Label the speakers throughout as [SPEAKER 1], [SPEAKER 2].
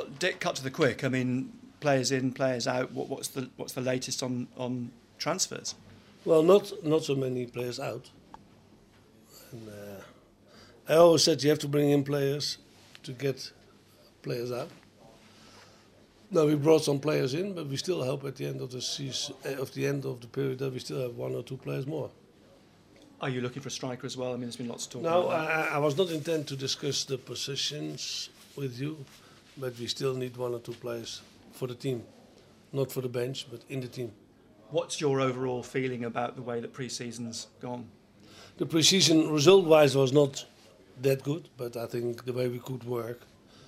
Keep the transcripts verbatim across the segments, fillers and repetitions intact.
[SPEAKER 1] Dick, cut to the quick. I mean, players in, players out. What, what's the what's the latest on, on transfers?
[SPEAKER 2] Well, not not so many players out. And, uh, I always said you have to bring in players to get players out. Now we brought some players in, but we still hope at the end of the season, uh, of the end of the period, that we still have one or two players more.
[SPEAKER 1] Are you looking for a striker as well? I mean, there's been lots of talk.
[SPEAKER 2] No,
[SPEAKER 1] about that.
[SPEAKER 2] I, I was not intent to discuss the positions with you, but we still need one or two players for the team, not for the bench, but in the team.
[SPEAKER 1] What's your overall feeling about the way that pre-season's gone?
[SPEAKER 2] The pre-season result-wise was not that good, but I think the way we could work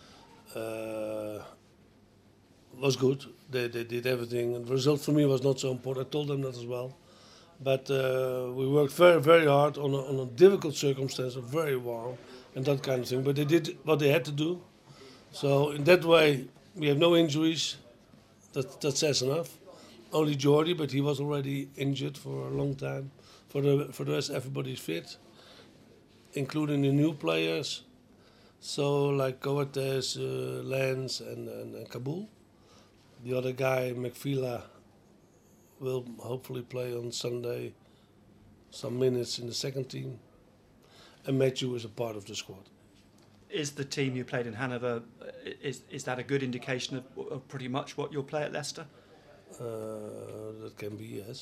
[SPEAKER 2] uh, was good. They, they did everything, and the result for me was not so important. I told them that as well. But uh, we worked very, very hard on a, on a difficult circumstance, very warm, and that kind of thing. But they did what they had to do. So in that way, we have no injuries. That that says enough. Only Jordi, but he was already injured for a long time. For the for the rest, everybody's fit, including the new players. So like Coates, uh, Lens, and, and, and Kabul. The other guy, McFila, will hopefully play on Sunday some minutes in the second team. And Matthew is a part of the squad.
[SPEAKER 1] Is the team you played in Hanover, is is that a good indication of, of pretty much what you'll play at Leicester?
[SPEAKER 2] Uh, that can be, yes.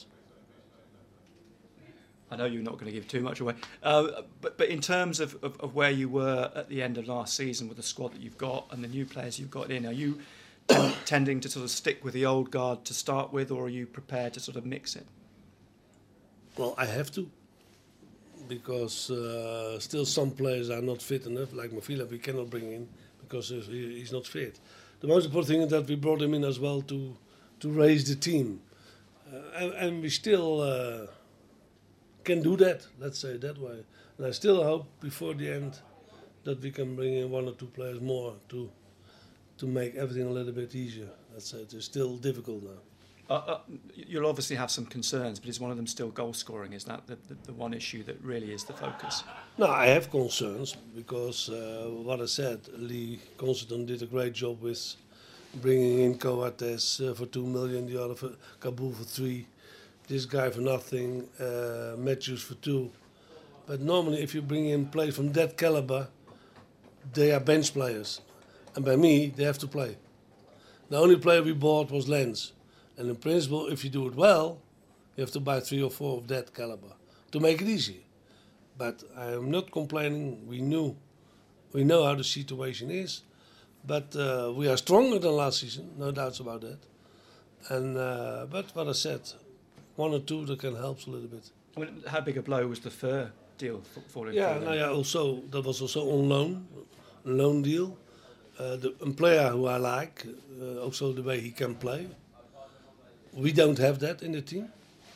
[SPEAKER 1] I know you're not going to give too much away, uh, but but in terms of, of, of where you were at the end of last season with the squad that you've got and the new players you've got in, are you t- tending to sort of stick with the old guard to start with, or are you prepared to sort of mix it?
[SPEAKER 2] Well, I have to, because uh, still some players are not fit enough, like Mafila we cannot bring in because he, he's not fit. The most important thing is that we brought him in as well to to raise the team, uh, and, and we still uh, can do that, let's say it that way. And I still hope before the end that we can bring in one or two players more to to make everything a little bit easier. Let's say it is still difficult now.
[SPEAKER 1] Uh, uh, you'll obviously have some concerns, but is one of them still goal scoring? Is that the, the, the one issue that really is the focus?
[SPEAKER 2] No, I have concerns because uh, what I said, Lee Considine did a great job with bringing in Coates uh, for two million, the other for Kabul for three, this guy for nothing, uh, Matthews for two. But normally, if you bring in players from that caliber, they are bench players, and by me, they have to play. The only player we bought was Lens. And in principle, if you do it well, you have to buy three or four of that caliber to make it easy. But I am not complaining. We knew, we know how the situation is, but uh, we are stronger than last season, no doubts about that. And uh, but what I said, one or two that can help a little bit.
[SPEAKER 1] I mean, how big a blow was the Fur deal f- falling
[SPEAKER 2] Yeah,
[SPEAKER 1] through?
[SPEAKER 2] no, yeah. Also, that was also on loan, a loan deal. Uh, the, a player who I like, uh, also the way he can play. We don't have that in the team.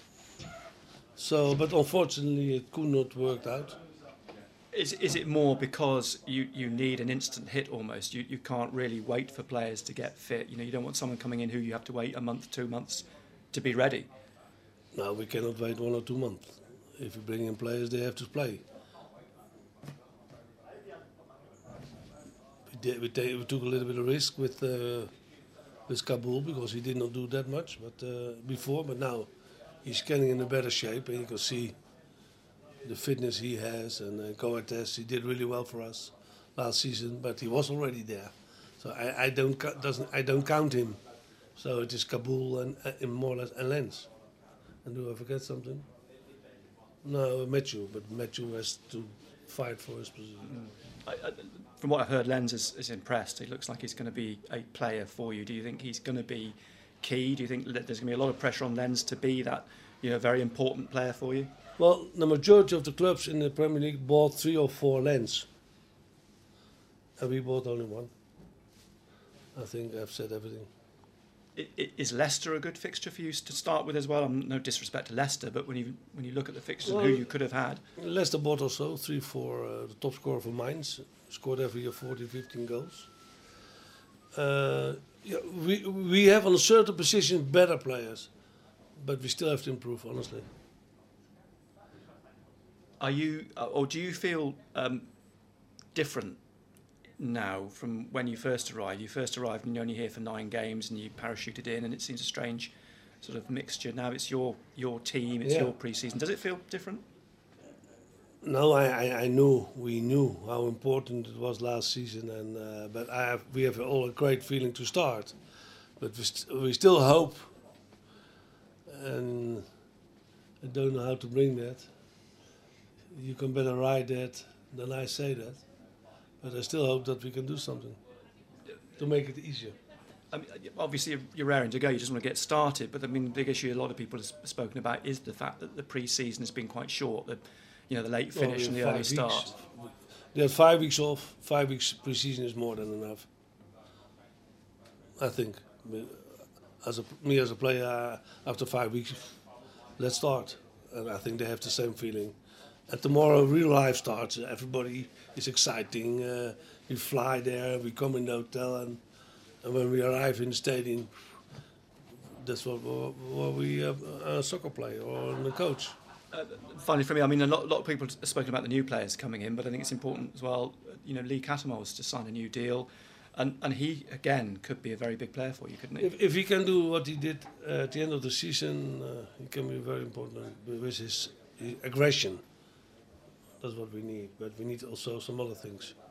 [SPEAKER 2] So, but unfortunately, it could not work out.
[SPEAKER 1] Is is it more because you, you need an instant hit almost? You you can't really wait for players to get fit. You know, you don't want someone coming in who you have to wait a month, two months to be ready.
[SPEAKER 2] No, we cannot wait one or two months. If you bring in players, they have to play. We, did, we, ta- we took a little bit of risk with uh, with Kabul because he did not do that much, but uh, before. But now he's getting in a better shape, and you can see the fitness he has. And uh, Coates, he did really well for us last season, but he was already there. So I, I don't ca- doesn't I don't count him. So it is Kabul and, uh, and more or less and Lens. And do I forget something? No, Matthew, but Matthew has to fight for his position.
[SPEAKER 1] I, I, from what I've heard, Lens is, is impressed. He looks like he's going to be a player for you. Do you think he's going to be key? Do you think that there's going to be a lot of pressure on Lens to be that, you know, very important player for you?
[SPEAKER 2] Well, the majority of the clubs in the Premier League bought three or four Lens. And we bought only one. I think I've said everything.
[SPEAKER 1] I, I, is Leicester a good fixture for you to start with as well? I'm no disrespect to Leicester, but when you when you look at the fixtures
[SPEAKER 2] Well,
[SPEAKER 1] and who you could have had,
[SPEAKER 2] Leicester bought also three for uh, the top scorer for Mainz. Scored every year fourteen, fifteen goals. Uh, yeah, we we have on a certain position better players, but we still have to improve, honestly.
[SPEAKER 1] are you uh, or do you feel um, different now from when you first arrived? You first arrived and you're only here for nine games and you parachuted in, and it seems a strange sort of mixture. Now it's your your team, it's
[SPEAKER 2] Yeah.
[SPEAKER 1] your pre-season. Does it feel different?
[SPEAKER 2] No, I, I, I knew we knew how important it was last season, and uh, but I have, we have all a great feeling to start, but we, st- we still hope, and I don't know how to bring that. You can better write that than I say that, but I still hope that we can do something to make it easier.
[SPEAKER 1] I mean, obviously, you're raring to go. You just want to get started. But I mean, the big issue a lot of people have spoken about is the fact that the pre-season has been quite short. The, you know, the late
[SPEAKER 2] Well,
[SPEAKER 1] finish
[SPEAKER 2] we
[SPEAKER 1] and
[SPEAKER 2] have
[SPEAKER 1] the early
[SPEAKER 2] five
[SPEAKER 1] start.
[SPEAKER 2] weeks. They had five weeks off. Five weeks pre-season is more than enough. I think. As a, me as a player, after five weeks, let's start. And I think they have the same feeling. And tomorrow, real life starts. Everybody is exciting. Uh, we fly there. We come in the hotel, and, and when we arrive in the stadium, that's what, what, what we uh, a soccer player or the coach.
[SPEAKER 1] Uh, finally, for me, I mean, a lot, a lot of people have spoken about the new players coming in, but I think it's important as well. You know, Lee Cattermole was to sign a new deal, and and he again could be a very big player for you, couldn't he?
[SPEAKER 2] If, if he can do what he did uh, at the end of the season, uh, he can be very important with his, his aggression. That's what we need, but we need also some other things.